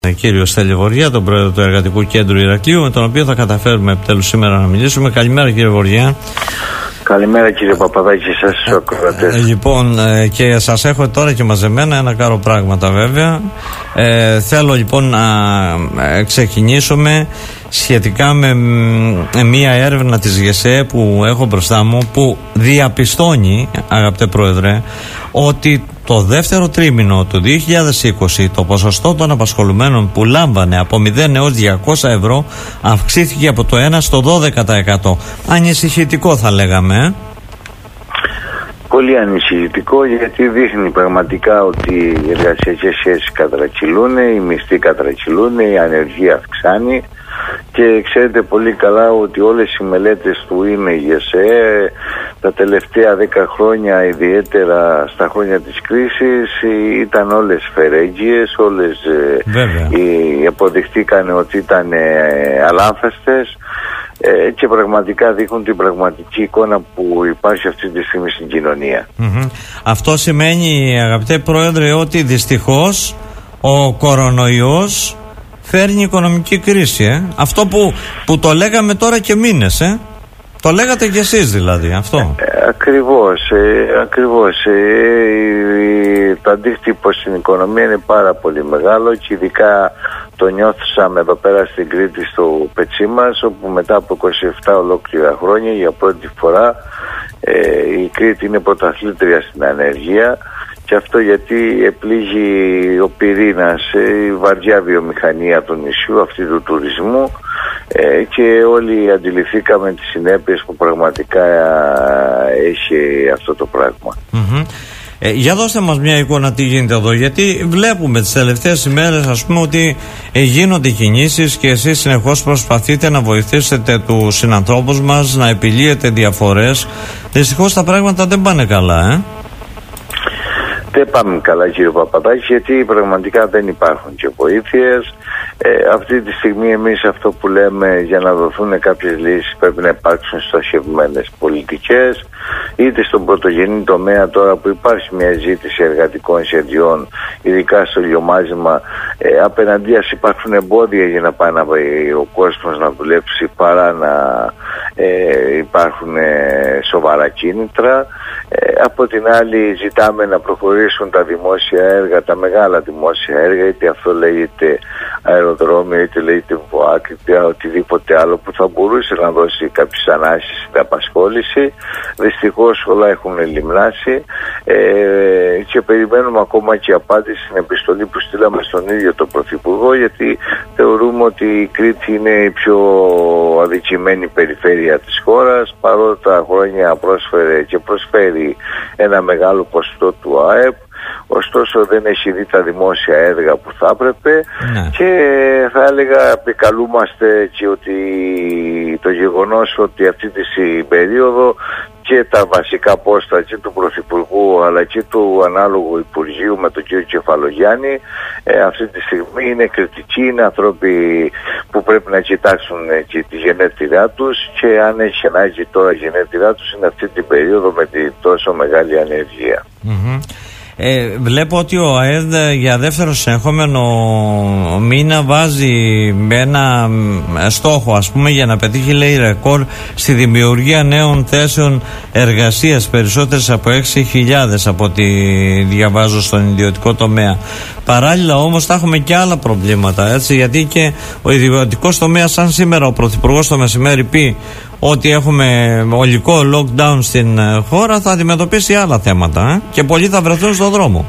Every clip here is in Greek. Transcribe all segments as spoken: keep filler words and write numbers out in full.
κύριο Στέλιο Γοργιά, τον πρόεδρο του Εργατικού Κέντρου Ηρακλείου, με τον οποίο θα καταφέρουμε επιτέλους σήμερα να μιλήσουμε. Καλημέρα, κύριε Γοργιά. Καλημέρα, κύριε Παπαδάκη, εσάς τους ακροατές. Ε, λοιπόν, ε, και σας έχω τώρα και μαζεμένα ένα κάρο πράγματα, βέβαια. Ε, θέλω λοιπόν να ε, ξεκινήσουμε σχετικά με ε, μία έρευνα της ΓΕΣΕ που έχω μπροστά μου, που διαπιστώνει, αγαπητέ πρόεδρε, ότι το δεύτερο τρίμηνο του δύο χιλιάδες είκοσι το ποσοστό των απασχολουμένων που λάμβανε από μηδέν έως διακόσια ευρώ αυξήθηκε από το ένα στο δώδεκα τοις εκατό. Ανησυχητικό θα λέγαμε. Πολύ ανησυχητικό, γιατί δείχνει πραγματικά ότι οι εργασιακές σχέσεις κατρακυλούν, οι μισθοί κατρακυλούν, η ανεργία αυξάνει. Και ξέρετε πολύ καλά ότι όλες οι μελέτες του ΙΜΕΓΕΣΕ τα τελευταία δέκα χρόνια, ιδιαίτερα στα χρόνια της κρίσης, ήταν όλες φερέγγιες, όλες οι, αποδειχτήκαν ότι ήταν ε, αλάνθαστες ε, και πραγματικά δείχνουν την πραγματική εικόνα που υπάρχει αυτή τη στιγμή στην κοινωνία. Mm-hmm. Αυτό σημαίνει, αγαπητέ πρόεδρε, ότι δυστυχώς ο κορονοϊός φέρνει οικονομική κρίση, ε? Αυτό που, που το λέγαμε τώρα και μήνες, ε? Το λέγατε κι εσείς δηλαδή, αυτό. Ε, ακριβώς, ε, ακριβώς. Ε, ε, το αντίκτυπο στην οικονομία είναι πάρα πολύ μεγάλο και ειδικά το νιώθουσαμε εδώ πέρα στην Κρήτη, στο πετσί μας, όπου μετά από είκοσι επτά ολόκληρα χρόνια για πρώτη φορά ε, η Κρήτη είναι πρωταθλήτρια στην ανεργία. Και αυτό γιατί επλήγει ο πυρήνας, η βαριά βιομηχανία του νησιού, αυτή του τουρισμού, και όλοι αντιληφθήκαμε τις συνέπειες που πραγματικά έχει αυτό το πράγμα. Mm-hmm. Ε, για δώστε μας μια εικόνα τι γίνεται εδώ, γιατί βλέπουμε τις τελευταίες ημέρες, ας πούμε, ότι ε, γίνονται κινήσεις και εσείς συνεχώς προσπαθείτε να βοηθήσετε τους συνανθρώπους μας να επιλύετε διαφορές. Δυστυχώς τα πράγματα δεν πάνε καλά, ε. Δεν πάμε καλά, κύριε Παπαδάκη, γιατί πραγματικά δεν υπάρχουν και βοήθειες. Ε, αυτή τη στιγμή εμείς αυτό που λέμε, για να δοθούν κάποιες λύσεις πρέπει να υπάρξουν στοχευμένες πολιτικές, είτε στον πρωτογενή τομέα, τώρα που υπάρχει μια ζήτηση εργατικών σχεδιών, ειδικά στο λιωμάζιμα, ε, απέναντίας υπάρχουν εμπόδια για να πάει να, ο κόσμος να δουλέψει, παρά να ε, υπάρχουν ε, σοβαρά κίνητρα. Ε, από την άλλη ζητάμε να προχωρήσουν τα δημόσια έργα, τα μεγάλα δημόσια έργα, είτε αυτό λέγεται αεροδρόμιο, είτε λέγεται ΒΟΑΚ, είτε οτιδήποτε άλλο που θα μπορούσε να δώσει κάποιες ανάσεις στην απασχόληση. Δυστυχώς όλα έχουν λιμνάσει ε, και περιμένουμε ακόμα και απάντηση στην επιστολή που στείλαμε στον ίδιο τον Πρωθυπουργό, γιατί θεωρούμε ότι η Κρήτη είναι η πιο αδικημένη περιφέρεια της χώρας, παρότι τα χρόνια πρόσφερε και προσφέρει ένα μεγάλο ποσοστό του ΑΕΠ. Ωστόσο δεν έχει δει τα δημόσια έργα που θα έπρεπε, ναι. Και θα έλεγα επικαλούμαστε και ότι το γεγονός ότι αυτή τη περίοδο και τα βασικά πόστα και του Πρωθυπουργού αλλά και του ανάλογου Υπουργείου με τον κύριο Κεφαλογιάννη ε, αυτή τη στιγμή είναι κριτικοί, είναι άνθρωποι που πρέπει να κοιτάξουν ε, και τη γενέτειρά τους, και αν έχει ανάγκη τώρα γενέτειρά τους είναι αυτή την περίοδο με τη τόσο μεγάλη ανεργία. Mm-hmm. Ε, βλέπω ότι ο ΑΕΔ για δεύτερο συνεχόμενο μήνα βάζει ένα στόχο, ας πούμε, για να πετύχει, λέει, ρεκόρ στη δημιουργία νέων θέσεων εργασίας, περισσότερες από έξι χιλιάδες από ό,τι διαβάζω στον ιδιωτικό τομέα. Παράλληλα όμως θα έχουμε και άλλα προβλήματα, έτσι, γιατί και ο ιδιωτικός τομέας, σαν σήμερα ο Πρωθυπουργός το μεσημέρι πει ότι έχουμε ολικό lockdown στην χώρα, θα αντιμετωπίσει άλλα θέματα, ε? Και πολλοί θα βρεθούν στον δρόμο.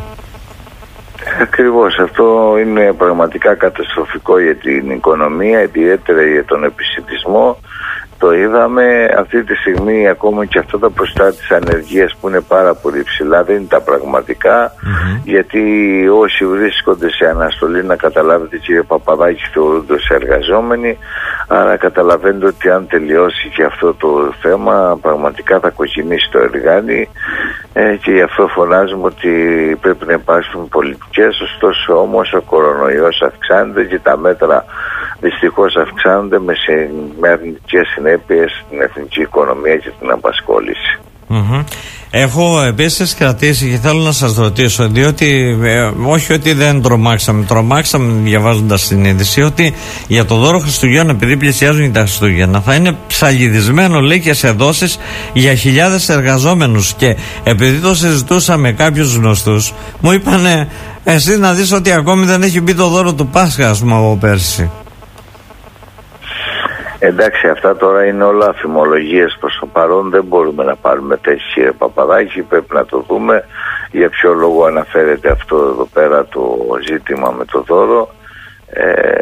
Ακριβώς, αυτό είναι πραγματικά καταστροφικό για την οικονομία, ιδιαίτερα για τον επισιτισμό. Το είδαμε αυτή τη στιγμή, ακόμα και αυτά τα ποσοστά της ανεργίας που είναι πάρα πολύ ψηλά δεν είναι τα πραγματικά, mm-hmm. γιατί όσοι βρίσκονται σε αναστολή, να καταλάβετε, κύριε Παπαδάκη, θεωρούνται ως εργαζόμενοι, άρα καταλαβαίνετε ότι αν τελειώσει και αυτό το θέμα πραγματικά θα κοκκινήσει το εργάνι, ε, και γι' αυτό φωνάζουμε ότι πρέπει να υπάρξουν πολιτικές. Ωστόσο όμως ο κορονοϊός αυξάνεται και τα μέτρα δυστυχώς αυξάνονται με αρνητικές συνέπειες στην εθνική οικονομία και την απασχόληση. Mm-hmm. Έχω επίσης κρατήσει και θέλω να σας ρωτήσω, διότι ε, όχι ότι δεν τρομάξαμε, τρομάξαμε διαβάζοντας την είδηση ότι για το δώρο Χριστουγέννων, επειδή πλησιάζουν τα Χριστούγεννα, θα είναι ψαλιδισμένο, λέει, και σε δόσεις για χιλιάδες εργαζόμενους. Και επειδή το συζητούσα με κάποιους γνωστούς, μου είπανε, εσύ να δεις ότι ακόμη δεν έχει μπει το δώρο του Πάσχα, ας πούμε, από πέρσι. Εντάξει, αυτά τώρα είναι όλα αφημολογίες προς το παρόν, δεν μπορούμε να πάρουμε θέση, κύριε Παπαδάκη, πρέπει να το δούμε για ποιο λόγο αναφέρεται αυτό εδώ πέρα το ζήτημα με το δώρο. Ε,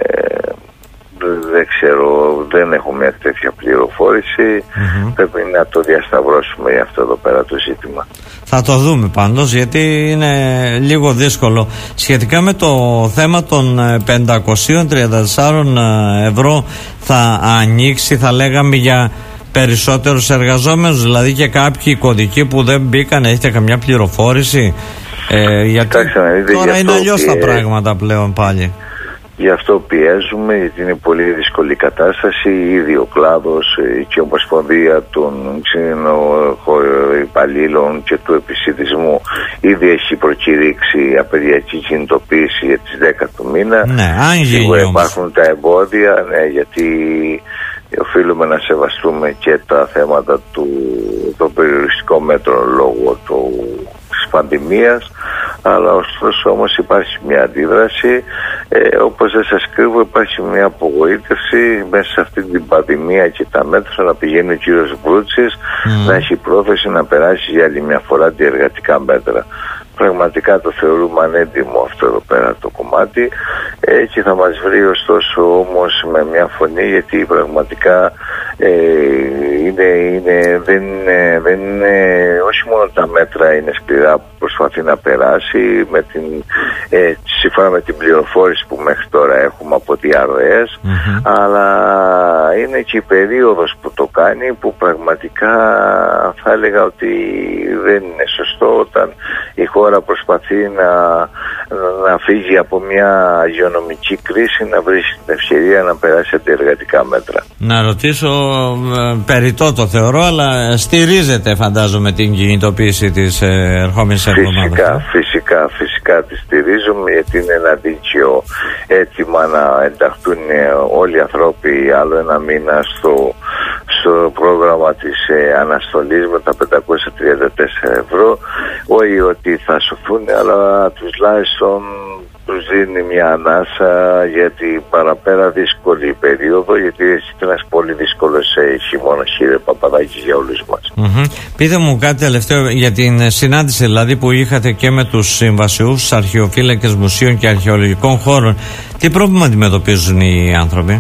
δεν ξέρω, δεν έχω μια τέτοια πληροφόρηση, mm-hmm. πρέπει να το διασταυρώσουμε για αυτό εδώ πέρα το ζήτημα. Θα το δούμε πάντως, γιατί είναι λίγο δύσκολο. Σχετικά με το θέμα των πεντακόσια τριάντα τέσσερα ευρώ, θα ανοίξει, θα λέγαμε, για περισσότερους εργαζόμενους, δηλαδή και κάποιοι κωδικοί που δεν μπήκαν, έχετε καμιά πληροφόρηση? Ε, γιατί Κοιτάξτε, τώρα είναι αλλιώς τα πράγματα πλέον πάλι. Γι' αυτό πιέζουμε, γιατί είναι πολύ δύσκολη κατάσταση. Ήδη ο κλάδος και η Ομοσπονδία των υπαλλήλων και του επισιτισμού ήδη έχει προκηρύξει απεργιακή κινητοποίηση για τις δέκα του μήνα. Ναι, σίγουρα υπάρχουν τα εμπόδια, ναι, γιατί οφείλουμε να σεβαστούμε και τα θέματα του των περιοριστικών μέτρων λόγω του της πανδημίας, αλλά ωστόσο όμως υπάρχει μια αντίδραση. Ε, όπως δεν σας κρύβω, υπάρχει μια απογοήτευση μέσα σε αυτή την πανδημία και τα μέτρα να πηγαίνει ο κύριος Βρούτσης mm. να έχει πρόθεση να περάσει για άλλη μια φορά αντιεργατικά μέτρα. Πραγματικά το θεωρούμε ανέντιμο αυτό εδώ πέρα το κομμάτι, ε, και θα μας βρει ωστόσο όμως με μια φωνή, γιατί πραγματικά ε, είναι, είναι, δεν, είναι, δεν είναι, όχι μόνο τα μέτρα είναι σκληρά που προσπαθεί να περάσει με την, ε, σύμφωνα με την πληροφόρηση που μέχρι τώρα έχουμε από διαρροές, mm-hmm. αλλά είναι και η περίοδος που το κάνει, που πραγματικά θα έλεγα ότι δεν είναι σωστό όταν η χώρα προσπαθεί να, να φύγει από μια υγειονομική κρίση, να βρει την ευκαιρία να περάσει αντιεργατικά μέτρα. Να ρωτήσω, ε, περιττό το θεωρώ, αλλά στηρίζεται, φαντάζομαι, την κινητοποίηση της ε, ερχόμενης εβδομάδας? Φυσικά, φυσικά, φυσικά τη στηρίζουμε, γιατί είναι ένα δίκαιο αίτημα να ενταχθούν όλοι οι άνθρωποι άλλο ένα μήνα στο, στο πρόγραμμα της ε, αναστολής με τα πεντακόσια τριάντα τέσσερα ευρώ. Όχι ότι θα σωθούν, αλλά τουλάχιστον τους δίνει μια ανάσα για την παραπέρα δύσκολη περίοδο, γιατί είναι ένας πολύ δύσκολος χειμώνας, κύριε Παπαδάκη, για όλους μας. Mm-hmm. Πείτε μου κάτι τελευταίο για την συνάντηση δηλαδή που είχατε και με τους συμβασιούς αρχαιοφύλακες μουσείων και αρχαιολογικών χώρων. Τι πρόβλημα αντιμετωπίζουν οι άνθρωποι?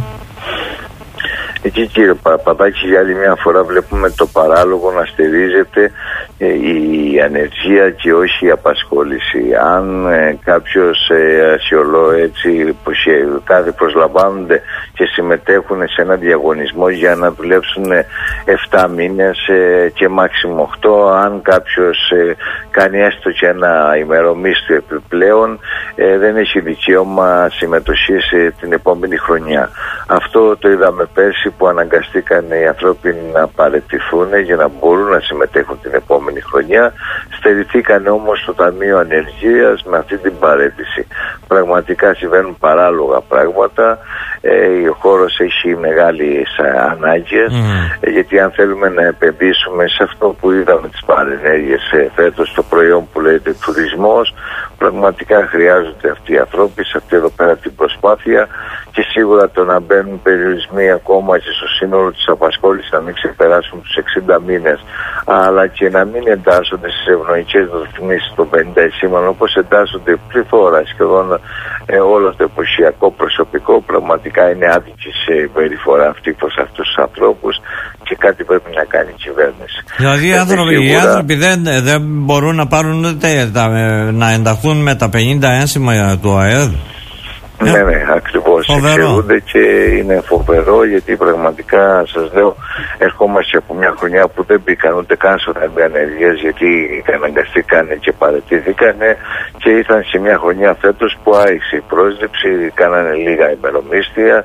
Εκεί, κύριε Παπαδάκη, για άλλη μια φορά βλέπουμε το παράλογο να στηρίζεται ε, η ανεργία και όχι η απασχόληση. Αν ε, κάποιος ε, ασιολό έτσι κάθε προσλαμβάνονται και συμμετέχουν σε ένα διαγωνισμό για να δουλέψουν εφτά μήνες ε, και μάξιμο οκτώ, αν κάποιος ε, κάνει έστω και ένα ημερομίσθιο επιπλέον, ε, δεν έχει δικαίωμα συμμετοχής ε, την επόμενη χρονιά. Αυτό το είδαμε πέρσι, που αναγκαστήκαν οι ανθρώποι να παραιτηθούν για να μπορούν να συμμετέχουν την επόμενη χρονιά. Στερηθήκαν όμως στο Ταμείο Ανεργίας με αυτή την παραίτηση. Πραγματικά συμβαίνουν παράλογα πράγματα. Ε, ο χώρος έχει μεγάλες ανάγκες, mm. γιατί αν θέλουμε να επενδύσουμε σε αυτό που είδαμε τις παρενέργειες ε, φέτος, το προϊόν που λέγεται τουρισμός, πραγματικά χρειάζονται αυτοί οι ανθρώποι σε αυτή εδώ πέρα την προσπάθεια, και σίγουρα το να μπαίνουν περιορισμοί ακόμα και στο σύνολο της απασχόλησης, να μην ξεπεράσουν τους εξήντα μήνες, αλλά και να μην εντάσσονται στις ευνοϊκές ρυθμίσεις των πενήντα ημερών, όπως εντάσσονται πληθώρα σχεδόν ε, όλο το εποχιακό προσωπικό. Πραγματικά είναι άδικη σε περιφορά αυτή προς αυτούς τους ανθρώπους, και κάτι πρέπει να κάνει η κυβέρνηση. Δηλαδή οι άνθρωποι, σίγουρα... οι άνθρωποι δεν, δεν μπορούν να πάρουν ούτε να ενταχθούν με τα πενήντα ένσημα του ΑΕΔ. Ναι, ναι, ακριβώς. Εξαιρούνται και είναι φοβερό, γιατί πραγματικά σας λέω, ερχόμαστε από μια χρονιά που δεν μπήκαν ούτε καν στο Ταμείο Ανεργίας, γιατί αναγκαστήκαν και παραιτήθηκαν, και ήρθαν σε μια χρονιά φέτος που άρχισε η πρόσληψη, κάνανε λίγα ημερομίσθια,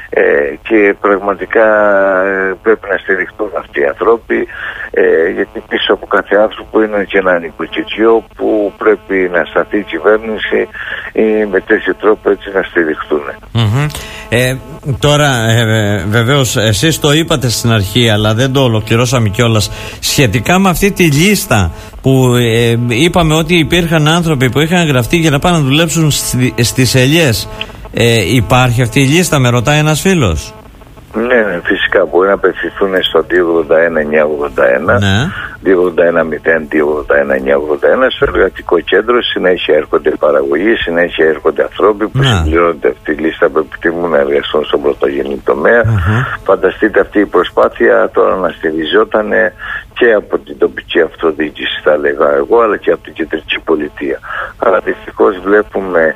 ε, και πραγματικά ε, πρέπει να στηριχτούν αυτοί οι άνθρωποι, ε, γιατί πίσω από κάθε άνθρωπο είναι και ένα νοικοκυριό που πρέπει να σταθεί η κυβέρνηση ή με τέτοιο τρόπο έτσι να στηριχτούν. Mm-hmm. Ε, τώρα ε, βεβαίως εσείς το είπατε στην αρχή, αλλά δεν το ολοκληρώσαμε κιόλας, σχετικά με αυτή τη λίστα που ε, είπαμε ότι υπήρχαν άνθρωποι που είχαν γραφτεί για να πάνε να δουλέψουν στη, στις ελιές. Ε, υπάρχει αυτή η λίστα, με ρωτάει ένας φίλος. Ναι, ναι, φυσικά μπορεί να απευθυνθούν στο δύο ογδόντα ένα εννιά ογδόντα ένα, ναι. δύο ογδόντα ένα μηδέν δύο ογδόντα ένα εννιά ογδόντα ένα στο εργατικό κέντρο. Συνέχεια έρχονται παραγωγοί, συνέχεια έρχονται ανθρώποι που ναι. συμπληρώνονται αυτή τη λίστα που επιθυμούν να εργαστούν στον πρωτογενή τομέα. Uh-huh. Φανταστείτε, αυτή η προσπάθεια τώρα να στηριζόταν και από την τοπική αυτοδιοίκηση, θα λέγα εγώ, αλλά και από την κεντρική πολιτεία. Αλλά δυστυχώς βλέπουμε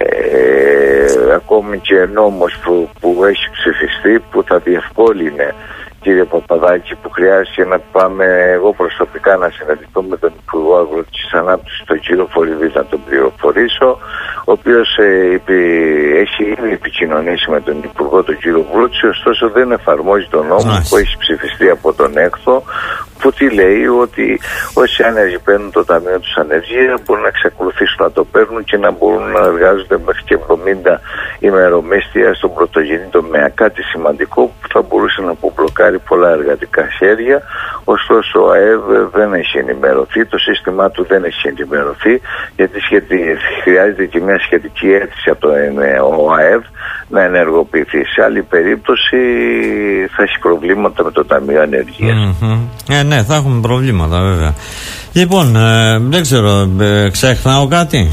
ε, ακόμη και νόμος που, που έχει ψηφιστεί, που θα διευκόλυνε, κύριε Παπαδάκη, που χρειάζεται να πάμε εγώ προσωπικά να συναντηθώ με τον Υπουργό Αγροτικής Ανάπτυξης, τον κύριο Φορηδή, να τον πληροφορήσω, ο οποίος ε, υπη, έχει ήδη επικοινωνήσει με τον Υπουργό, τον κύριο Βρούτση, ωστόσο δεν εφαρμόζει τον νόμο Άς. που έχει ψηφιστεί από τον ΕΚΘΟ, που τι λέει, ότι όσοι άνεργοι παίρνουν το ταμείο τους ανεργία μπορούν να εξακολουθήσουν να το παίρνουν και να μπορούν να εργάζονται μέχρι και εβδομήντα ημερομίσθια στον πρωτογενή τομέα. Κάτι σημαντικό που θα μπορούσε να απομπλοκάρει πολλά εργατικά χέρια. Ωστόσο ο ΑΕΒ δεν έχει ενημερωθεί, το σύστημά του δεν έχει ενημερωθεί, γιατί χρειάζεται και μια σχετική αίτηση από το ΑΕΒ να ενεργοποιηθεί. Σε άλλη περίπτωση θα έχει προβλήματα με το Ταμείο Ανεργίας. Mm-hmm. Ε, ναι, θα έχουμε προβλήματα βέβαια. Λοιπόν, ε, δεν ξέρω, ε, ξεχνάω κάτι.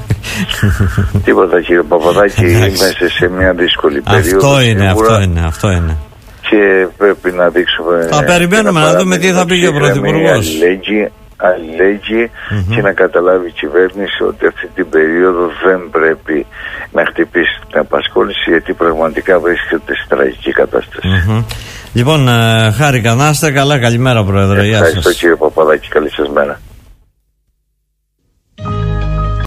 Τίποτα, κύριε Παπαδάκη, είμαστε σε μια δύσκολη περίοδο. Αυτό είναι, αυτό είναι, αυτό είναι. Και πρέπει να δείξουμε. Θα περιμένουμε να, να δούμε τι θα πει και ο Πρωθυπουργός. Αλληλέγγυη mm-hmm. και να καταλάβει η κυβέρνηση ότι αυτή την περίοδο δεν πρέπει να χτυπήσει την απασχόληση, γιατί πραγματικά βρίσκεται σε τραγική κατάσταση. Mm-hmm. Λοιπόν, ε, χάρηκα, να είστε καλά, καλημέρα Πρόεδρε. Ευχαριστώ κύριε Παπαδάκη, καλή σας μέρα.